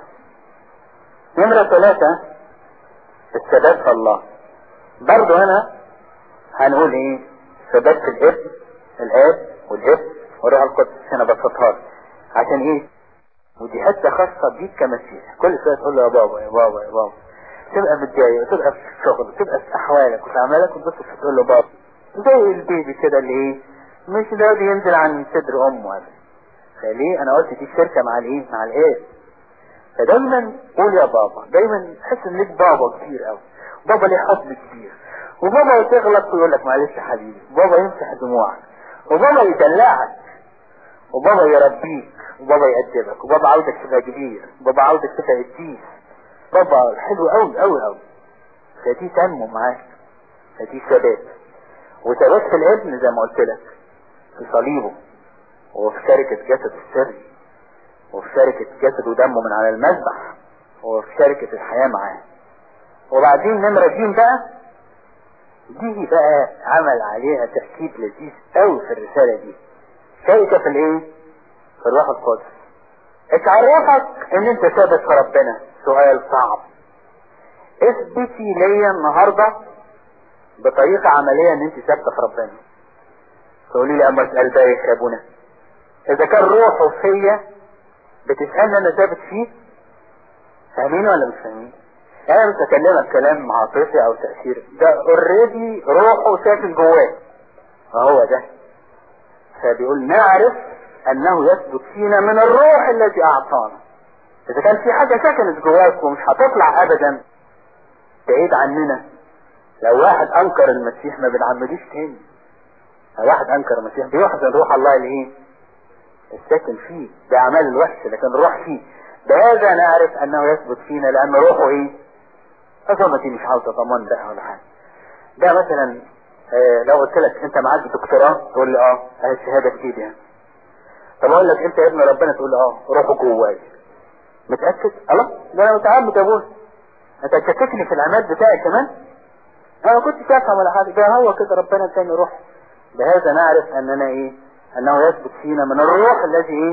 نمرة ثلاثة الثبات في الله. برضو هنا هنقول ايه ثبات في الابن الاب والابن والروح القدس. هنا بسطها عشان ايه، ودي حتة خاصة بيك كمسيح. كل شوية تقول له يا بابا يا بابا يا بابا، تبقى متضايق وتبقى في الشغل وتبقى في احوالك وفي اعمالك وتبص تقول له بابا، زي البيبي كده اللي ايه مش راضي ينزل عن صدر امه. فليه انا قلت دي الشركة مع الايه مع الايه. فدايما قول يا بابا، دايما تحس ان ليك بابا كتير قوي، بابا ليه حضن كبير، وبابا تغلط ويقول لك معلش يا حبيبي، وبابا يمسح دموعك، وبابا يدلعك، وبابا يربيك، وبابا يأدبك، وبابا عاوزك تبقى كبير، وبابا عاوزك تبقى قديس. بابا حلو قوي قوي قوي. فدي تنمو معاك، فدي ثبات. وثبات في الابن زي ما قلت لك في صليبه وفي شركة جسد السري وفي شركة جسد ودمه من على المذبح وفي شركة الحياة معاه. وبعدين نمرة جيم بقى، دي بقى عمل عليها تأكيد لذيذ قوي في الرسالة دي. شركة في الايه في الروح القدس. اتعرفك ان انت ثابت في ربنا. سؤال صعب، اثبتي ليا النهاردة بطريقة عملية ان انت ثابتة في ربنا. تقولي لي اما اسأل بايك يا ابونا، اذا كان روحه فيا بتسألني انا ثابت فيه؟ فاهمين ولا مش فاهمين؟ انا مش هكلمك كلام عاطفي او تأثير، ده اوريدي روحه ساكن جواه فهو ده. فبيقول نعرف انه يثبت فينا من الروح التي اعطانا. اذا كان في حاجة سكنت جواك ومش هتطلع ابدا بعيد عننا. لو واحد انكر المسيح ما بنعملوش تاني. لو واحد انكر المسيح بيحزن روح الله اللي ايه الساكن فيه باعمال الوحش، لكن الروح فيه. بهذا نعرف انه يثبت فينا لان روحه ايه اظن دي مش عاوزة ضمان بقى ولا حاجة. ده مثلا اه لو قلت لك انت معاك دكتوراه تقول لي اه اهي الشهادة جديدة يعني. طب اقول لك انت يا ابن ربنا تقول لي اه روحه جواي. متأكد؟ الله ده انا متعمد يا ابوي. انت تشككني في العماد بتاعي كمان؟ انا ما كنتش افهم ولا حاجة، ده هو كده ربنا اداني روح. بهذا نعرف اننا ايه انه يثبت فينا من الروح الذي ايه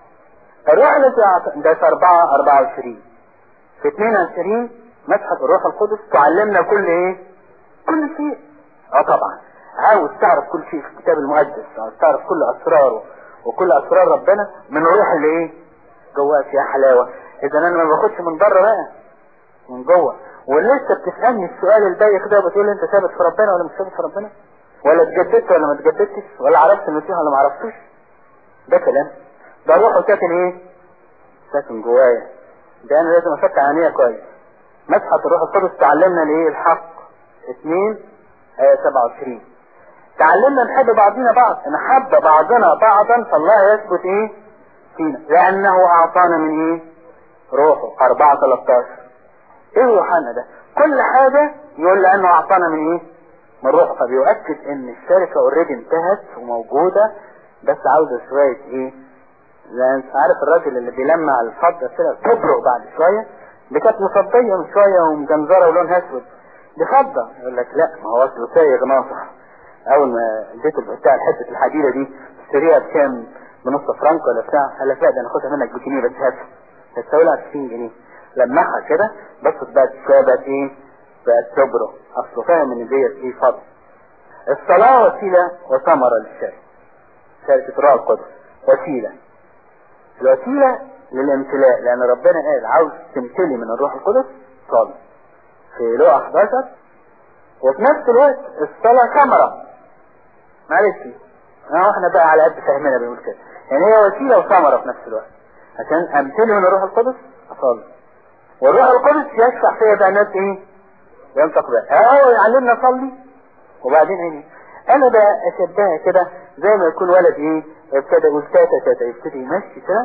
الروح الذي اعطى. ده في اربعة اربعة وعشرين. في اتنين وعشرين مسحة الروح القدس تعلمنا كل ايه كل شيء. اه طبعا عاوز تعرف كل شيء في الكتاب المقدس، عاوز تعرف كل اسراره وكل اسرار ربنا من الروح اللي ايه جواك يا حلاوة. اذا انا ما باخدش من بره بقى من جوه. ولسه بتسألني السؤال البايخ ده بتقول انت ثابت في ربنا ولا مش ثابت في ربنا، ولا اتجددت ولا ما اتجددتش، ولا عرفت المسيح ولا ما عرفتوش. ده كلام. ده روحه ساكن ايه ساكن جوايا. ده انا لازم افكر عينيا كويس. مسحة الروح القدس تعلمنا الايه الحق. اتنين آية سبعة وعشرين تعلمنا نحب بعضنا بعض. نحب بعضنا بعضا فالله يثبت ايه فينا لانه اعطانا من ايه روحه. اربعة تلتاشر ايه يوحنا ده؟ كل حاجة يقول لانه اعطانا من ايه؟ من روح. فبيؤكد ان الشركة اوريدي انتهت وموجودة، بس عاوزة شوية ايه؟ لان عارف الراجل اللي بيلمع الفضة كده تبرق بعد شوية، دي كانت مصدية من شوية ومجنزرة ولونها اسود، دي فضة. يقول لك لا، ما هو اصله سايغ ناصح. اول ما اديته بتاع الحتة الحديدة دي تشتريها بكام؟ بنص فرنك ولا بتاع؟ قال لك لا، ده انا اخدها منك بجنيه بس، هاتها. هتساوي لها عشرين جنيه. لمعها كده بصت بقت شوية، بقت ايه؟ بقت تبرق. اصله فاهم ان ديت ايه؟ فضة. الصلاة وسيلة وثمرة للشركة. شركة الروح القدس وسيلة. الوسيلة للامتلاء، لان ربنا قال عاوز تمتلي من الروح القدس صلي في لوقا احداشر. وفي نفس الوقت الصلاة ثمرة. معلش اه احنا بقى على قد فهمنا بنقول كده، يعني هي وسيلة وثمرة في نفس الوقت. عشان امتلي من الروح القدس اصلي، والروح القدس يشفع فيها بقى ناس ايه؟ ينطق بقى اه يعلمنا نصلي. وبعدين ايه؟ انا بقى اشبهها كده زي ما يكون ولد ايه؟ ابتدى يقول تاتا تاتا، يبتدي يمشي كده،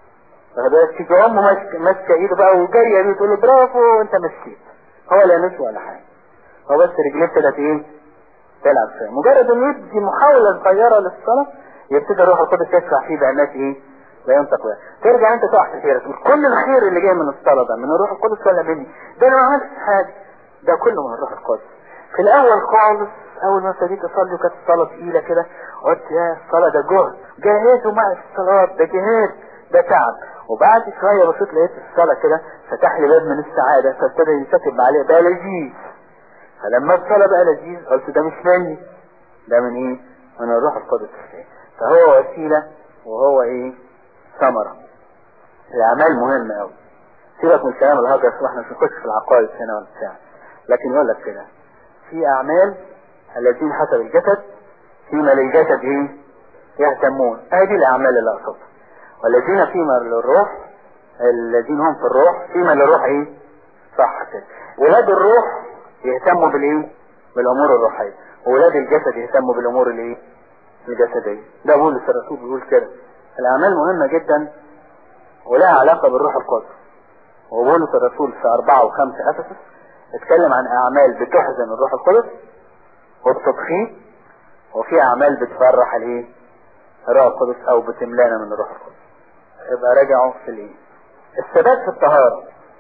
فبقى تيجي امه ماسكه ماسكه ايده بقى وجايه بيه تقول له برافو انت مشيت. هو لا مشي ولا حاجه، هو بس رجليه ابتدت ايه؟ تلعب فيها. مجرد ان يدي محاوله صغيره للصلاه يبتدي الروح القدس يشفع فيه بقى ايه؟ لا ينطق بقى. ترجع انت تقع في خيرك، تقول كل الخير اللي جاي من الصلاه ده من الروح القدس ولا مني؟ ده انا ما عملتش حاجه، ده كله من الروح القدس. في الاول خالص اول ما ابتديت اصلي وكانت الصلاه تقيله كده، قلت يا الصلاه ده جهد، جهاد ومع الصلاه ده جهاد، ده تعب. وبعد شويه بصيت لقيت الصلاه كده فتح لي باب من السعاده، فابتدى ينسكب عليه بقى لذيذ. فلما الصلاه بقى لذيذ قلت ده مش مني، ده من ايه؟ من الروح القدس. فهو وسيله وهو ايه؟ ثمره. الاعمال مهمه قوي. سيبك من كلام الهجس واحنا مش هنخش في العقائد هنا ولا بتاع، لكن يقول لك كده في اعمال الذين حسب الجسد فيما للجسد ايه؟ يهتمون. هذه الاعمال اللي اقصدها. والذين فيما للروح الذين هم في الروح فيما للروح ايه؟ صح كده. ولاد الروح يهتموا بالايه؟ بالامور الروحيه، وولاد الجسد يهتموا بالامور الايه؟ الجسديه. ده بولس الرسول بيقول كده. الاعمال مهمه جدا ولها علاقه بالروح القدس. وبولس الرسول في أربعة وخمسة أفسس اتكلم عن أعمال بتحزن الروح القدس وبتضحيه، وفي أعمال بتفرح الايه؟ الروح القدس أو بتملانا من الروح القدس. يبقى راجعوا في الايه؟ الثبات في الطهارة.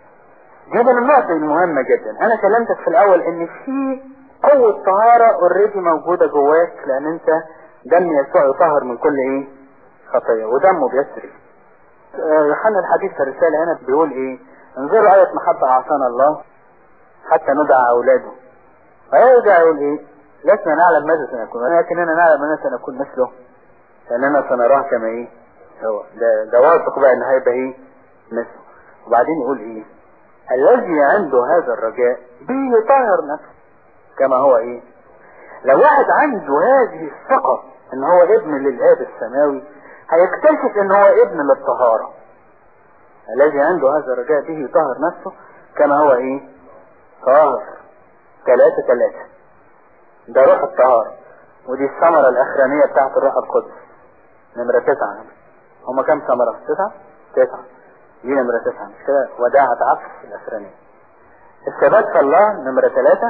دي من النقطة المهمة جدا. أنا كلمتك في الأول إن في قوة طهارة اوريدي موجودة جواك، لأن أنت دم يسوع يطهر من كل ايه؟ خطية، ودمه بيسري. يوحنا الحديث في الرسالة هنا بيقول ايه؟ انظروا آية محبة أعطانا الله حتى ندعى أولاده. فيرجع يقول ايه؟ لسنا نعلم ماذا سنكون ولكننا نعلم أننا سنكون مثله لأننا سنراه كما ايه؟ هو ده, ده واثق بقى ان هيبقى ايه؟ مثله. وبعدين يقول ايه؟ الذي عنده هذا الرجاء به يطهر نفسه كما هو ايه؟ لو واحد عنده هذه الثقة ان هو ابن للآب السماوي هيكتشف ان هو ابن للطهارة. الذي عنده هذا الرجاء به يطهر نفسه كما هو ايه؟ طاهر. ثلاثة ثلاثة ده روح الطهارة. ودي الثمرة الاخرانية بتاعت الروح القدس نمرة تسعة. هما كم ثمرة؟ تسعة؟ تسعة. دي نمرة تسعة مش كده؟ وداعة عفو الاخرانية. الثبات في الله نمرة ثلاثة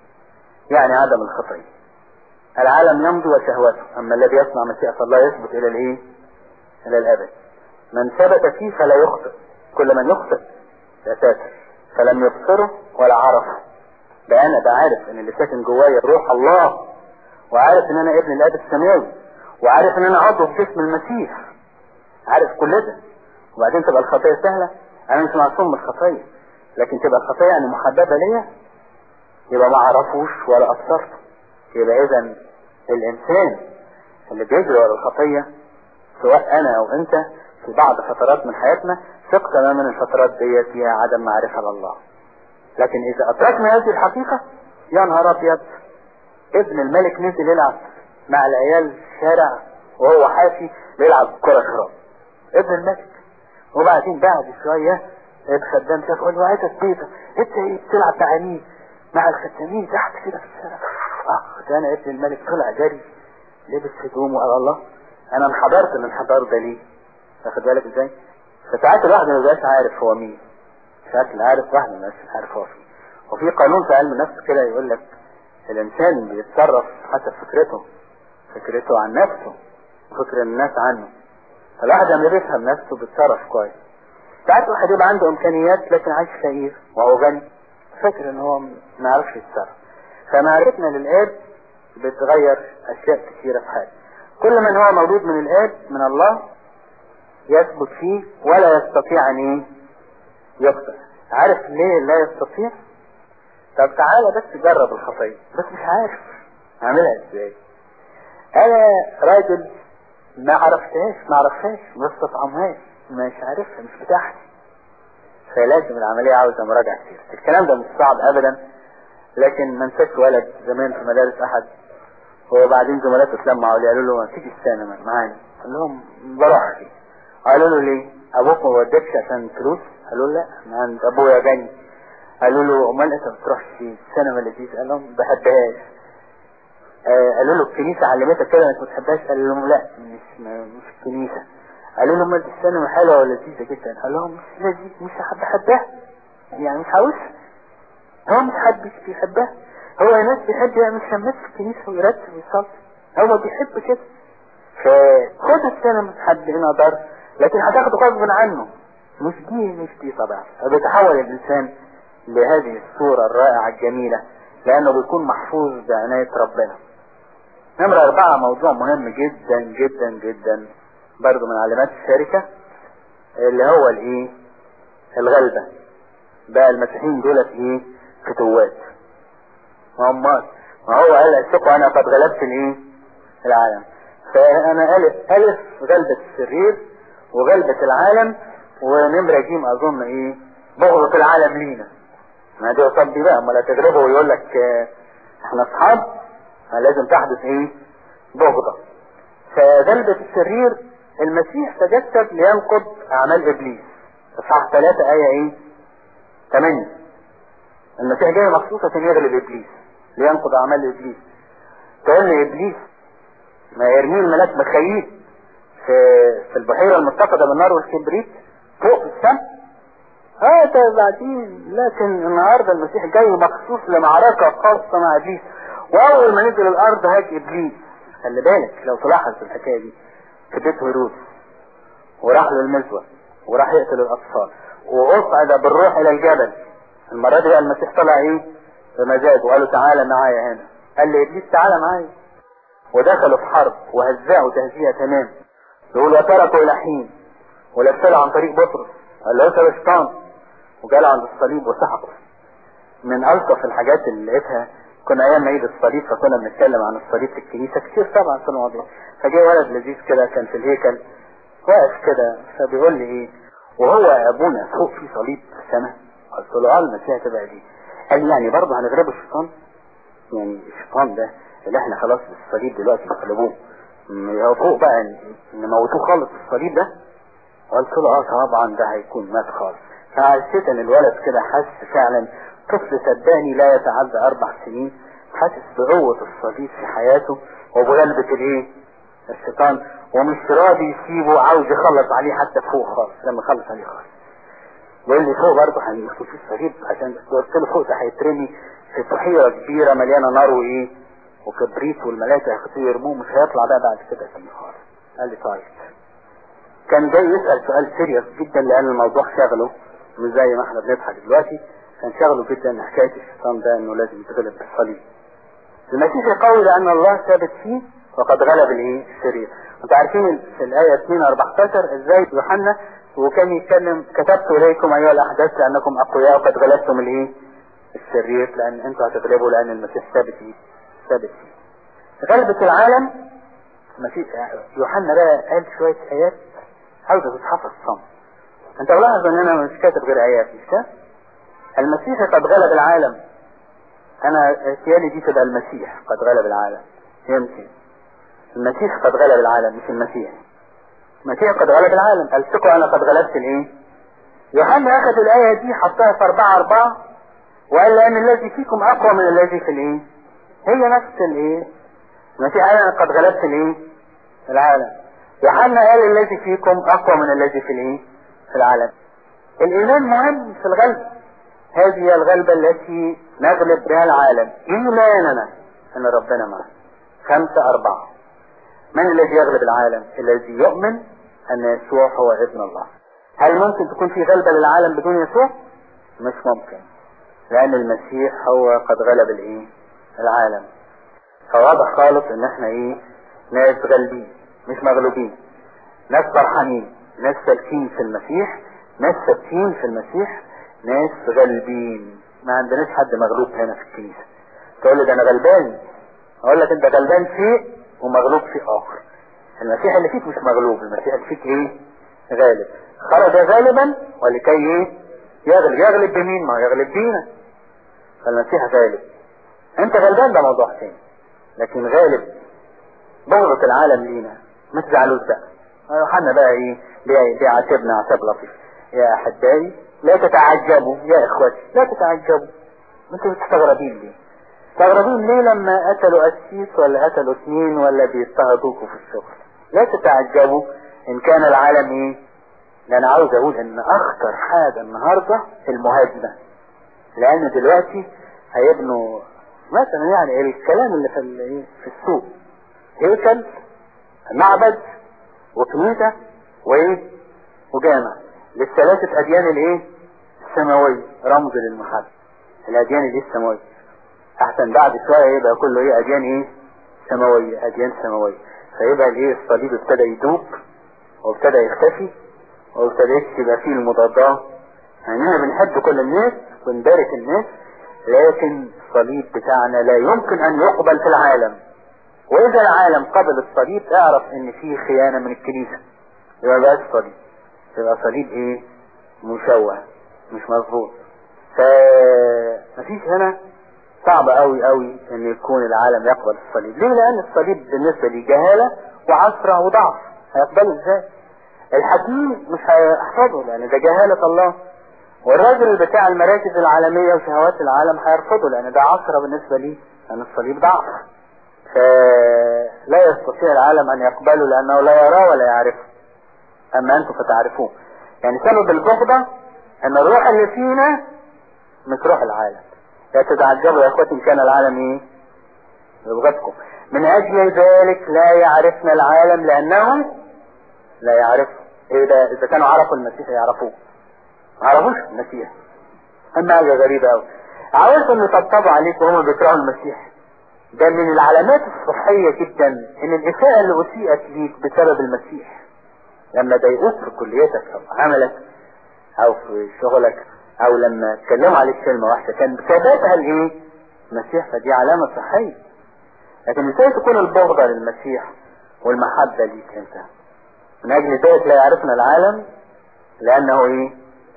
يعني عدم الخطية. العالم يمضي وشهوته، اما الذي يصنع مشيئة الله يثبت الى الايه؟ الى الابد. من ثبت فيه فلا يخطئ، كل من يخطئ يساتر فلم يبصره ولا عرفه. ده انا بعرف ان اللي ساكن جوايا روح الله، وعارف ان انا ابن الاب السماوي، وعارف ان انا عضو في جسم المسيح، عارف كل ده. وبعدين تبقى الخطية سهلة. انا مش معصوم من الخطية، لكن تبقى الخطية يعني محببة ليا، يبقى ما عرفوش ولا ابصرته. يبقى اذا الانسان اللي بيجري ورا الخطية سواء انا او انت في بعض فترات من حياتنا ثق تماما الفترات ديت فيها عدم معرفة لله. لكن اذا ادركنا هذه الحقيقة يا نهار ابيض، ابن الملك نزل يلعب مع العيال في الشارع وهو حافي بيلعب كرة شراب. ابن الملك. وبعدين بعد شوية الخدام شاف قال له عايزك بيضة، انت ايه بتلعب مع مين؟ مع الخدامين تحت كده في الشارع. اه ده انا ابن الملك. طلع جري لبس هدومه وقال الله انا انحضرت الانحضار ده ليه؟ واخد بالك ازاي؟ فساعات الواحد ما بيبقاش عارف هو مين. شكل عارف واحد من الناس عارف هو فيه. وفي قانون في علم النفس كده يقول لك الانسان بيتصرف حسب فكرته، فكرته عن نفسه وفكر الناس عنه. فالواحد لما بيفهم نفسه بيتصرف كويس. ساعات واحد يبقى عنده امكانيات لكن عايش فقير وهو غني، فاكر ان هو ما يعرفش يتصرف. فمعرفتنا للآب بتغير اشياء كثيرة في حياته. كل من هو مولود من الآب من الله يثبت فيه ولا يستطيع ان ايه يخطئ. عارف ليه لا يستطيع؟ طب تعالى بس جرب الخطية، بس مش عارف اعملها ازاي. انا راجل ما عرفتهاش ما عرفتهاش ما استطعمهاش، مش عارفها، مش بتاعتي. فلازم العملية عاوزة مراجعة كتير. الكلام ده مش صعب ابدا، لكن ما نسيت ولد زمان في مدارس احد، وبعدين زملاته اتلموا عليه قالوا له ما تيجي السينما معانا، قال لهم بروح فيه. قالوا له ليه؟ ابوك ما ودكش عشان فلوس؟ قالوا له لا، ما عند ابويا غني. قالوا له امال انت بتروحش فيه؟ السينما لذيذ. قال لهم بحبهاش. آه قالوا له الكنيسة علمتك كده انك ما تحبهاش؟ قال لهم لا مش مش الكنيسة. قالوا له امال السينما حلوة ولذيذة جدا؟ قال لهم مش لذيذ، مش بحبها يعني، مش عاوزها. هو مش حد بيحبها، هو الناس بيحب يعمل شمات في الكنيسة ويرتب ويصلي، هو بيحب كده. فخد السينما حد هنا ضر، لكن هتاخده غصب عنه. مش دي مش دي طبعا. بيتحول الانسان لهذه الصورة الرائعة الجميلة لانه بيكون محفوظ بعناية ربنا. نمرة اربعة موضوع مهم جدا جدا جدا برضو من علامات الشركة، اللي هو الايه الغلبة. بقى المسيحيين دولت ايه فتوات. هم ما هو قال اشتقوا انا قد غلبت الايه العالم. فانا الف الف غلبة الشرير وغلبة العالم، ونمرة جيم اظن ايه بغضة العالم لينا. ما دي وصدي بقى اما لا تغربه ويقول لك اه احنا اصحاب، لازم تحدث ايه بغضة. فغلبة الشرير المسيح تجسد لينقض اعمال ابليس. اصحاح ثلاثة ايه ايه ثمانية. المسيح جاي مخصوص عشان يغلب ابليس، لينقض اعمال ابليس. تقول لي ابليس ما يرميه الملاك مخيل في في البحيرة المتقدة بالنار والكبريت فوق في السماء؟ هذا بعدين. لكن النهاردة المسيح جاي مخصوص لمعركة خاصة مع ابليس، واول ما نزل الارض هاج ابليس. خلي بالك لو تلاحظ الحكاية دي في بيت هيرودس، وراح للمزوة وراح يقتل الاطفال واصعد بالروح الى الجبل. المرة دي بقى المسيح طلع ايه بمزاج وقال له تعالى معايا هنا. قال لي ابليس تعالى معايا، ودخلوا في حرب وهزأوا تهزية تمام. يقول وتركوا الى حين ولفلوا عن طريق بطرس. قال له يا شيطان، وجاله عند الصليب وسحقه. من ألطف الحاجات اللي لقيتها، كنا ايام عيد الصليب فكنا بنتكلم عن الصليب في الكنيسة كتير طبعا في الموضوع. فجاء ولد لذيذ كده كان في الهيكل واقف كده، فبيقول لي ايه وهو ابونا فوق في صليب في السماء؟ قلت له اه المسيح تبقى دي. قال يعني برضه هنغلب الشيطان؟ يعني الشيطان ده اللي احنا خلاص الصليب دلوقتي نغلبوه، هو فوق بقى نموتوه خالص الصليب ده؟ قلت له اه طبعا ده هيكون مات خالص. فحسيت ان الولد كده حس فعلا، طفل صدقني لا يتعدى اربع سنين حاسس بقوة الصليب في حياته وبغلبة الايه الشيطان، ومش راضي يسيبه، عاوز يخلص عليه حتى فوق خالص. لما خلص عليه خالص بيقول لي فوق برضه هنخش في الصليب، عشان قلت له فوق ده هيترمي في بحيرة كبيرة مليانة نار وايه وكبريت، والملائكة هيخطوه يرموه، مش هيطلع بقى بعد كده تاني خالص. قال لي طيب. كان جاي يسأل سؤال سيريس جدا لان الموضوع شغله، مش زي ما احنا بنضحك دلوقتي. كان شغله جدا حكاية الشيطان ده انه لازم يتغلب بالصليب. المسيح قوي لان الله ثابت فيه وقد غلب الايه الشرير. انتوا عارفين في الايه اثنين أربعتاشر ازاي يوحنا وكان يتكلم كتبت اليكم ايها الاحداث لانكم اقوياء وقد غلبتم الايه الشرير، لان انتوا هتغلبوا لان المسيح ثابت فيه ثابت فيه. غلبة العالم المسيح. يوحنا بقى قال شوية ايات عاوزة تتحفظ صم. انت ملاحظ ان انا مش كاتب غير ايات، مش كده؟ المسيح قد غلب العالم. انا احتيالي دي تبقى المسيح قد غلب العالم. يمكن المسيح قد غلب العالم مش المسيح. المسيح قد غلب العالم. قال ثقوا انا قد غلبت الايه. يوحنا اخذ الايه دي حطها في اربعة اربعة وقال لان الذي فيكم اقوى من الذي في الايه. هي نفس الايه. المسيح قال انا قد غلبت الايه العالم. يوحنا قال الذي فيكم اقوى من الذي في الايه في العالم. الايمان مهم في الغلب. هذه هي الغلبة التي نغلب بها العالم، ايماننا ان ربنا معنا. خمسة اربعة. من الذي يغلب العالم؟ الذي يؤمن ان يسوع هو ابن الله. هل ممكن تكون في غلبة للعالم بدون يسوع؟ مش ممكن، لان المسيح هو قد غلب الايه؟ العالم. فواضح خالص ان احنا ايه؟ ناس غالبين مش مغلوبين، ناس فرحانين، ناس سالكين في المسيح، ناس ثابتين في المسيح، ناس غالبين. ما عندناش حد مغلوب هنا في الكنيسة. تقول لي ده انا غلبان، اقول لك انت غلبان فيه ومغلوب فيه اخر. المسيح اللي فيك مش مغلوب، المسيح اللي فيك ايه؟ غالب. خرج غالبا ولكي ايه؟ يغلب. يغلب بمين؟ ما يغلب بينا. فالمسيح غالب. انت غلبان ده موضوع ثاني، لكن غالب. بغضة العالم لينا ما تزعلوش بقى. يوحنا بقى ايه؟ بيعاتبنا عتاب لطيف. يا احبائي لا تتعجبوا يا اخوتي، لا تتعجبوا. انتوا بتستغربين ليه؟ مستغربين ليه لما قتلوا قسيس ولا قتلوا اثنين ولا بيضطهدوكوا في الشغل؟ لا تتعجبوا ان كان العالم ايه؟ لان عاوز اقول ان اخطر حاجة النهاردة المهاجمة. لان دلوقتي هيبنوا مثلا يعني الكلام اللي في في السوق، هيكل، معبد، وكنيسة، وايه؟ وجامع للثلاثة اديان الايه؟ السماوية، رمز للمحبة. الاديان دي السماوية. احسن بعد شوية يبقى كله ايه؟ اديان ايه؟ سماوية، اديان سماوية. فيبقى الايه؟ الصليب ابتدى يدوب وابتدى يختفي وابتدى يبقى فيه المضادات. يعني احنا بنحب كل الناس ونبارك الناس، لكن الصليب بتاعنا لا يمكن ان يقبل في العالم. واذا العالم قبل الصليب اعرف ان فيه خيانة من الكنيسة. يبقى بقى الصليب يبقى صليب ايه؟ مشوه، مش مظبوط. فمفيش هنا. صعب قوي قوي ان يكون العالم يقبل الصليب. ليه؟ لان الصليب بالنسبة لي جهالة وعسرة وضعف. هيقبله ازاي؟ الحكيم مش هيحفظه لان ده جهالة الله، والراجل بتاع المراكز العالمية وشهوات العالم هيرفضه لان ده عسرة بالنسبة لي، لان الصليب ضعف. فلا يستطيع العالم ان يقبله لانه لا يراه ولا يعرفه، اما انتم فتعرفوه. يعني سبب البغضة ان الروح اللي فينا مش روح العالم. لا تتعجبوا يا اخوتي ان كان العالم ايه؟ يبغضكم. من اجل ذلك لا يعرفنا العالم لانه لا يعرفه. ايه ده؟ اذا كانوا عرفوا المسيح يعرفوه، ما عرفوش المسيح. اما حاجة غريبة اوي، عاوزهم يطبطبوا عليك وهم بيكرهوا المسيح. ده من العلامات الصحية جدا ان الاساءة اللي اسيئت ليك بسبب المسيح. لما ضايقوك في كليتك او في عملك او في شغلك، او لما اتكلموا عليك كلمة واحدة كان بسببها الايه؟ المسيح. فدي علامة صحية. لكن ازاي تكون البغضة للمسيح والمحبة ليك انت؟ من اجل ذلك لا يعرفنا العالم لانه ايه؟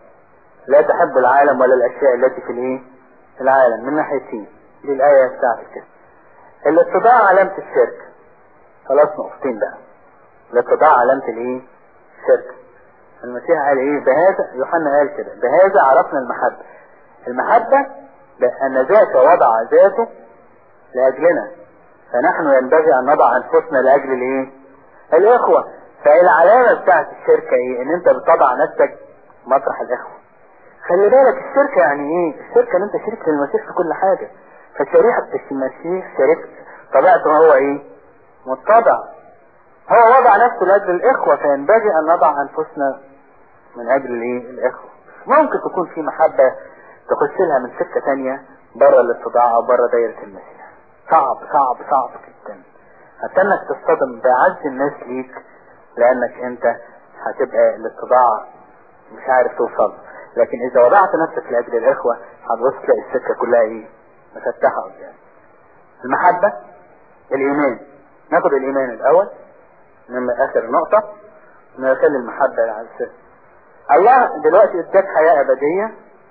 لا تحب العالم ولا الاشياء التي في الايه؟ في العالم. من ناحيتين. دي الاية بتاعت كده. الاتضاع علامة الشرك. خلاص نقطتين بقى. الاتضاع علامة الايه؟ الشرك. المسيح قال ايه؟ بهذا، يوحنا قال كده، بهذا عرفنا المحبة. المحبة بأن ذاك وضع ذاته لأجلنا، فنحن ينبغي أن نضع أنفسنا لأجل الايه؟ الإخوة. فالعلامة بتاعت الشركة ايه؟ ان انت بتضع نفسك مطرح الإخوة. خلي بالك الشركة يعني ايه؟ الشركة ان انت شريك للمسيح في كل حاجة. فشريحة المسيح شريك طبيعته هو ايه؟ متضع. هو وضع نفسه لأجل الإخوة، فينبغي أن نضع أنفسنا من أجل الايه؟ الإخوة. ممكن تكون في محبة تخش لها من سكة تانية بره الاتضاع او بره دايرة المسيح. صعب صعب صعب جدا. حتى انك تصطدم بعز الناس ليك لانك انت هتبقى الاتضاع مش عارف توصل. لكن اذا وضعت نفسك لاجل الاخوة هتبص تلاقي السكة كلها ايه؟ مفتحة قدام. المحبة، الايمان. ناخد الايمان الاول من اخر نقطة، نخلي المحبة على السر. الله دلوقتي اداك حياة ابدية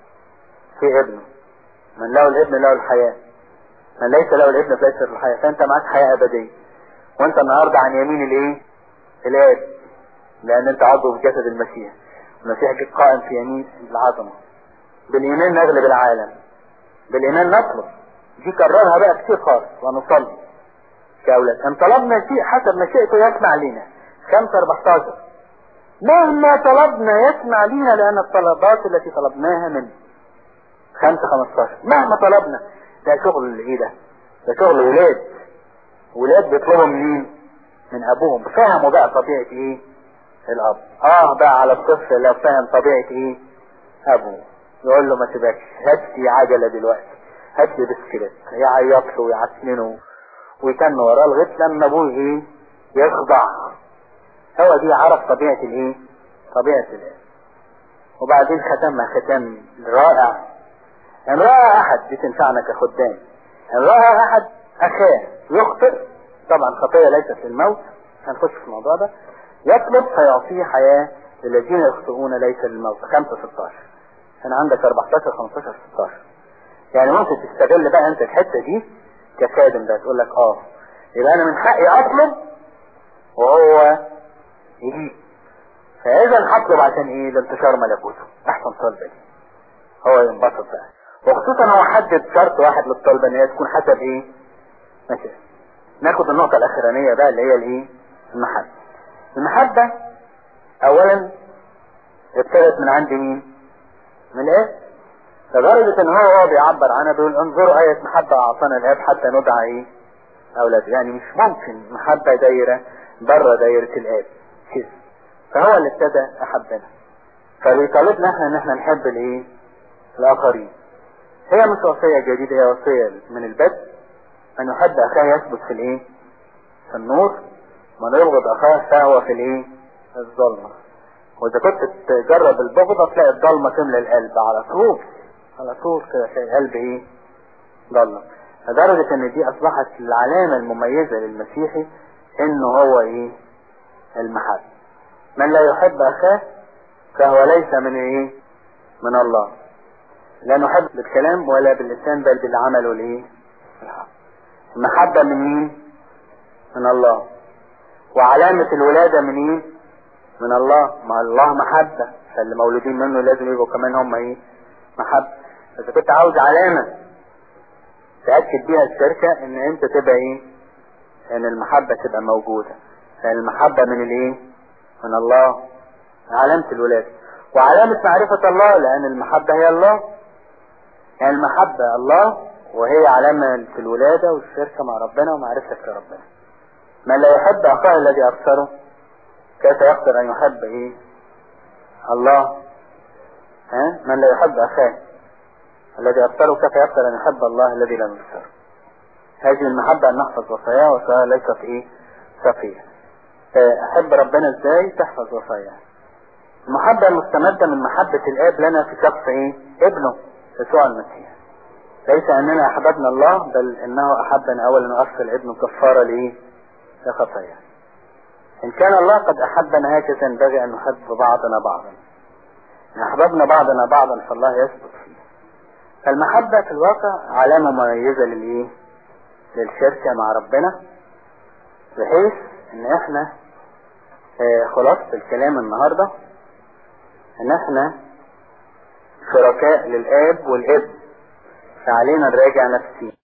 في ابنه. من له الابن له الحياة، من ليس له الابن فليس له الحياة. فانت معاك حياة ابدية، وانت النهاردة عن يمين الايه؟ الاب، لان انت عضو في جسد المسيح. المسيح جه قائم في يمين العظمة. بالايمان نغلب العالم، بالايمان نطلب. دي كررها بقى كتير خالص. ونصلي كأولاد ان طلبنا شيء حسب مشيئته يسمع لنا. خمسة اربعتاشر مهما طلبنا يسمع لينا لان الطلبات التي طلبناها منه. خمسة خمستاشر مهما طلبنا. ده شغل ايه ده؟ ده شغل ولاد. ولاد بيطلبوا منين؟ من ابوهم. فهموا بقى طبيعة ايه الاب. اه بقى على الطفل لو فهم طبيعة ايه ابوه، يقول له ما تبقاش هات لي عجلة دلوقتي، هات لي بسكليت، يعيط له ويعسننه ويتن وراه لغايه لما ابوه ايه يخضع. هو دي عرف طبيعة الايه طبيعة الاب. وبعدين ختمها ختام رائع. ان رأى احد، دي تنفعنا كخدام، ان رأى احد اخاه يخطئ، طبعا خطية ليست للموت، هنخش في الموضوع ده، يطلب فيعطيه حياة للذين يخطئون ليس للموت. خمسة ستاشر هنا عندك اربعتاشر خمستاشر ستاشر. يعني ممكن تستغل بقى انت الحتة دي كخادم ده، تقول لك اه يبقى انا من حقي اطلب وهو يجيب. فاذا هطلب عشان ايه؟ لانتشار ملكوته. احسن طلبة دي هو ينبسط بقى. وخصوصا هو حدد شرط واحد للطلبة ان هي تكون حسب ايه ماشي. ناخد النقطة الاخرانية بقى اللي هي الايه المحبة. المحبة اولا ابتدت من عند مين؟ من ايه؟ لدرجة ان هو هو بيعبر عنها بيقول انظروا آية محبة اعطانا الاب حتى ندعى ايه اولاد. يعني مش ممكن محبة دايرة بره دايرة الاب كده. فهو اللي ابتدى احبنا، فبيطالبنا احنا ان احنا نحب الايه الاخرين. هي مش وصية جديدة، هي وصية من البدء ان يحب اخاه يثبت في الايه في النور، من يبغض اخاه فهو في الايه الظلمة. واذا كنت تجرب البغضة تلاقي الظلمة تملى القلب على طول على طول كده، تلاقي القلب ايه ظلمة. لدرجة ان دي اصبحت العلامة المميزة للمسيحي انه هو ايه المحبة. من لا يحب اخاه فهو ليس من ايه من الله. لا نحب بالكلام ولا باللسان بل بالعمل والايه المحبة من مين؟ من الله. وعلامة الولادة من ايه؟ من الله. ما الله محبة، فاللي مولودين منه لازم يبقوا كمان هم ايه محبة. اذا كنت عاوز علامة تأكد بيها الشركة ان انت تبقى ايه ان المحبة تبقى موجودة. فالمحبة من الايه من الله، علامة الولادة. وعلامة معرفة الله لان المحبة هي الله. يعني المحبة الله وهي علامة الولادة والشركة مع ربنا ومعرفة لربنا. من لا يحب اخاه الذي ابصره كيف يقدر ان يحب ايه الله؟ ها من لا يحب اخاه الذي ابصره كيف يقدر ان يحب الله الذي لم يبصره؟ هذه المحبة ان نحفظ وصاياه. وصاياه ليست ايه سفيه. احب ربنا ازاي؟ تحفظ وصاياه. المحبة المستمدة من محبة الاب لنا في شخص ايه ابنه يسوع المسيح. ليس اننا احببنا الله بل انه احبنا اولا وارسل ابنه كفارة لايه لخطاياه. ان كان الله قد احبنا هكذا ينبغي ان نحب بعضنا بعضا. ان احببنا بعضنا بعضا فالله يثبت فيه. فالمحبة في الواقع علامة مميزة للايه للشركة مع ربنا، بحيث ان احنا اه خلاصة الكلام النهاردة ان احنا شركاء للاب والابن، فعلينا نراجع نفسي.